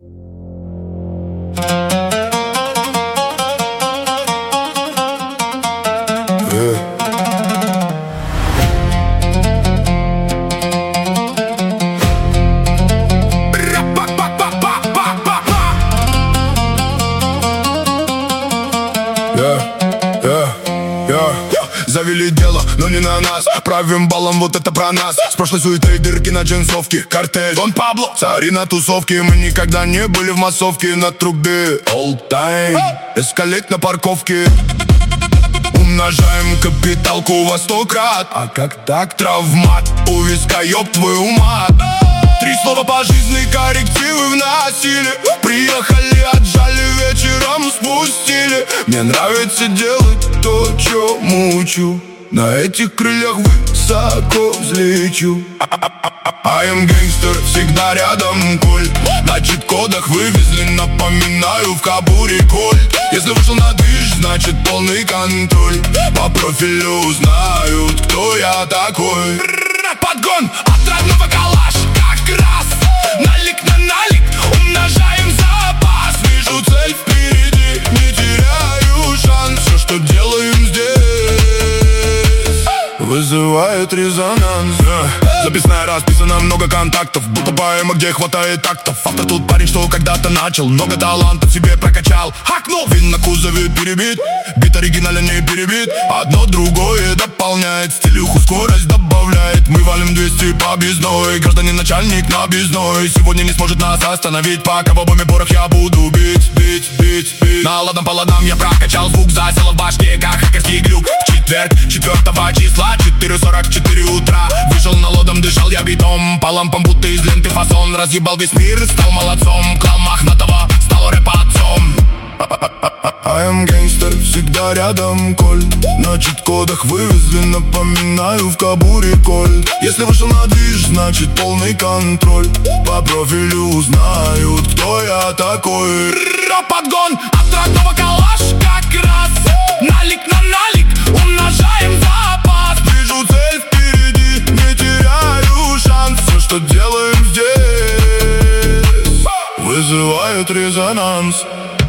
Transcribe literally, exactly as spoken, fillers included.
Завели дело, но не на нас. Правим балом, вот это про нас. С прошлой суетой дырки на джинсовке. Картель, Дон Пабло, цари на тусовке. Мы никогда не были в массовке. На труды, all time. Эскалейт на парковке. Умножаем капиталку во сто крат. А как так? Травмат у виска, ёб твою мать. Три слова по жизни, коррективы вносили. Приехали, отжали, вечером спустили. Мне нравится делать то, чё мучу. На этих крыльях высоко взлечу. I am gangster, всегда рядом кольт. На чит-кодах вывезли, напоминаю, в кобуре кольт. Если вышел на движ, значит полный контроль. По профилю узнают, кто я такой. Подгон от родного калаш. Как раз налик на налик, умножаем запас. Вижу цель впереди, не теряю шанс. Все, что делаем здесь, вызывает резонанс. Записная расписана, много контактов. Будто поэма, где хватает тактов. Автор тут парень, что когда-то начал. Много талантов себе прокачал. Хакнул, вин на кузове перебит. Бит оригинально не перебит. Одно другое дополняет. Стилюху скорость добавляет. Мы валим двести по объездной. Гражданин начальник на объездной. Сегодня не сможет нас остановить. Пока в обоме порах я буду бить, бить, бить, бить. На ладном по ладам я прокачал звук. Засело в башке, как хакерский глюк. В четверг, четвертого числа, четыре сорок четыре утра. Вышел на лодом, дышал я битом. По лампам будто из ленты фасон. Разъебал весь мир, стал молодцом. Клал Мохнатого, стал рэп-отцом. I am gangster, всегда рядом кольт. На чит-кодах вывезли, напоминаю, в кобуре кольт. Если вышел на движ, значит полный контроль. По профилю узнают, кто я такой. Подгон от родного калаш. Как раз налик на налик, умножаем запас. Вижу цель впереди, не теряю шанс. Все, что делаем здесь, вызывает резонанс.